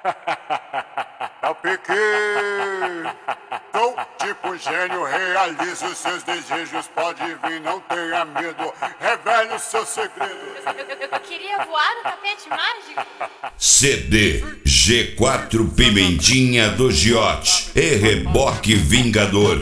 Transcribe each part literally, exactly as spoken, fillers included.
É o Pique. Tô tipo gênio, realizo seus desejos. Pode vir, não tenha medo. Revele o seu segredo. Eu, eu, eu, eu queria voar no tapete mágico. C D G quatro Pimentinha do Giote e Reboque Vingador.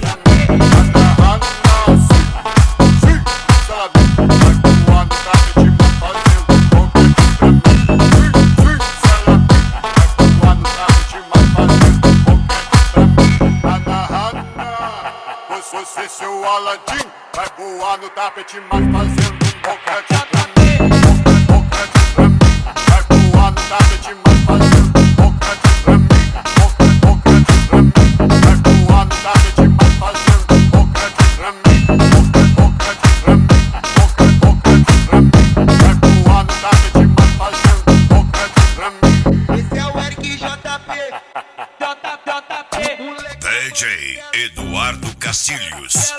Você, seu Aladim, vai voar no tapete, mas fazendo um boquete pra mim. Boquete pra mim. Vai voar no tapete, mas fazendo um boquete pra mim. Boquete pra mim. Vai voar no tapete, mas fazendo um boquete pra mim. Boquete pra mim. Boquete pra mim. Vai voar no tapete, mas fazendo um boquete pra mim. Esse é o Eric J P. J P. D J Eduardo Castilhos.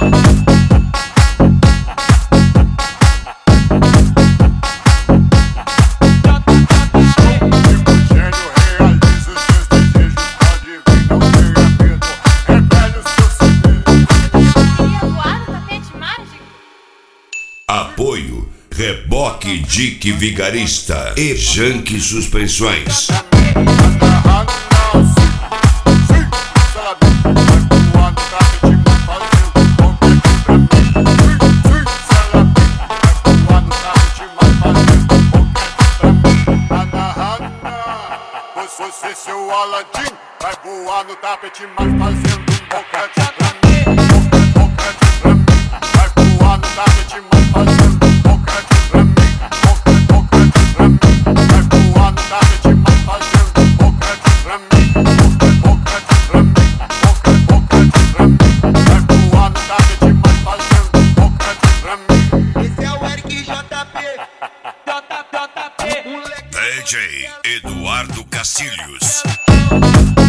Apoio Reboque Dick Vigarista e Janque Suspensões. Você, seu Aladim, vai voar no tapete, mas fazendo um boquete pra mim. Boquete pra mim. Vai voar no tapete, mas fazendo um boquete pra mim. Boquete pra mim. Vai voar no tapete, mas fazendo um boquete pra mim. Boquete pra mim. Boquete pra mim. Vai voar no tapete, mas fazendo um boquete pra mim. Esse é o Eric J P. J P. D J Eduardo Castilhos.